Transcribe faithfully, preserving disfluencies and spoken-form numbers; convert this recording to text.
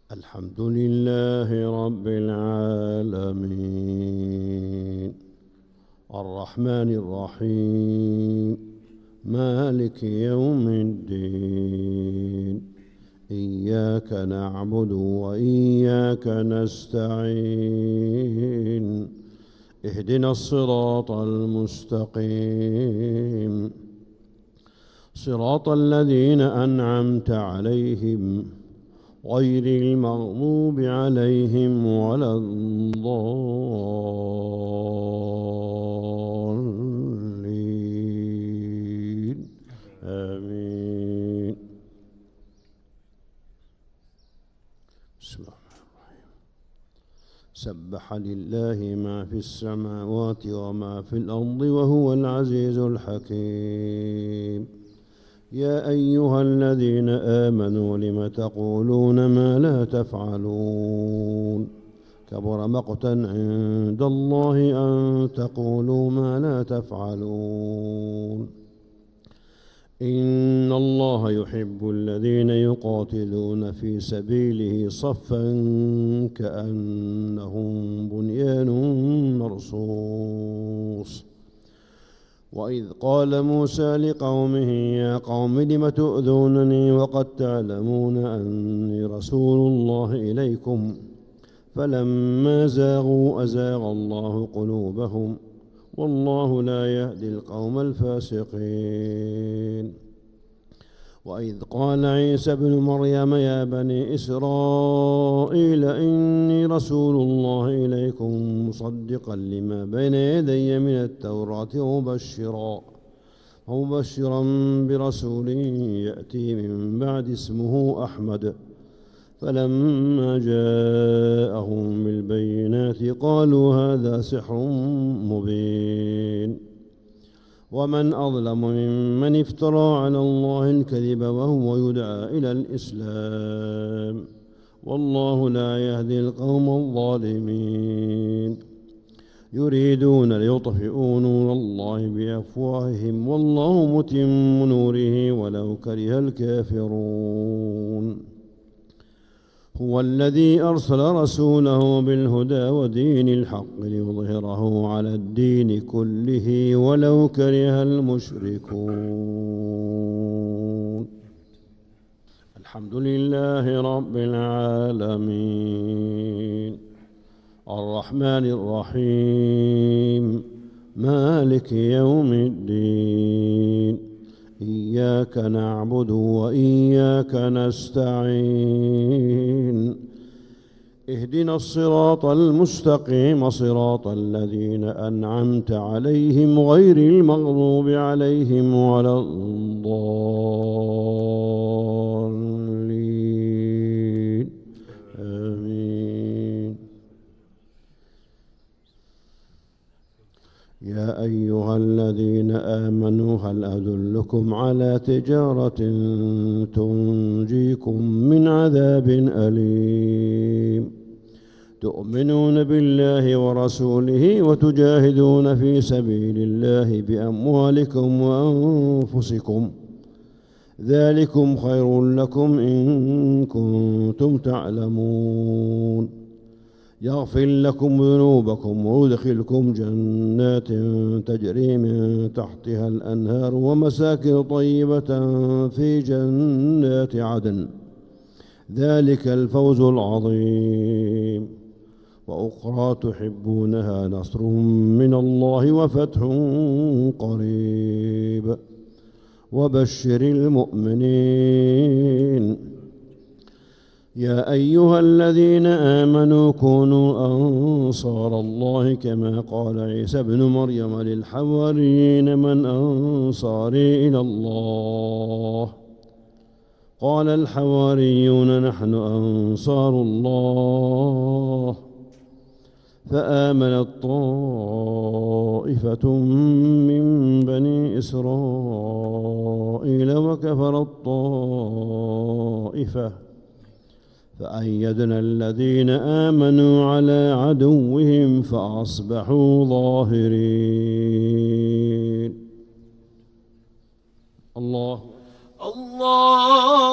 الحمد لله رب العالمين الرحمن الرحيم مالك يوم الدين إياك نعبد وإياك نستعين اهدنا الصراط المستقيم صراط الذين أنعمت عليهم غير المغضوب عليهم ولا الضالين آمين. بسم الله الرحمن الرحيم. سبح لله ما في السماوات وما في الأرض وهو العزيز الحكيم. يا أيها الذين آمنوا لم تقولون ما لا تفعلون كبر مقتا عند الله أن تقولوا ما لا تفعلون إن الله يحب الذين يقاتلون في سبيله صفا كأنهم بنيان مرصوص. وإذ قال موسى لقومه يا قوم لم تؤذونني وقد تعلمون أني رسول الله إليكم فلما زاغوا أزاغ الله قلوبهم والله لا يهدي القوم الفاسقين. وإذ قال عيسى ابن مريم يا بني إسرائيل إني رسول الله إليكم مصدقا لما بين يدي من التوراة ومبشرا ومبشرا برسول يأتي من بعد اسمه أحمد. فلما جاءهم بالبينات قالوا هذا سحر مبين. ومن أظلم ممن افترى على الله الكذب وهو يدعى إلى الإسلام والله لا يهدي القوم الظالمين. يريدون ليطفئوا نور الله بأفواههم والله متم نوره ولو كره الكافرون. هو الذي أرسل رسوله بالهدى ودين الحق ليظهره على الدين كله ولو كره المشركون. الحمد لله رب العالمين الرحمن الرحيم مالك يوم الدين إياك نعبد وإياك نستعين اهدنا الصراط المستقيم صراط الذين أنعمت عليهم غير المغضوب عليهم ولا الضالين آمين. يا أيها الذين آمنوا هل أدلكم على تجارة تنجيكم من عذاب أليم تؤمنون بالله ورسوله وتجاهدون في سبيل الله بأموالكم وأنفسكم ذلكم خير لكم إن كنتم تعلمون. يغفر لكم ذنوبكم ويدخلكم جنات تجري من تحتها الأنهار ومساكن طيبة في جنات عدن ذلك الفوز العظيم. وأخرى تحبونها نصر من الله وفتح قريب وبشر المؤمنين. يا أيها الذين آمنوا كونوا أنصار الله كما قال عيسى ابن مريم للحواريين من أنصاري إلى الله قال الحواريون نحن أنصار الله. فآمنت طائفة من بني إسرائيل وكفرت طائفة فأيدنا الذين آمنوا على عدوهم فأصبحوا ظاهرين. الله الله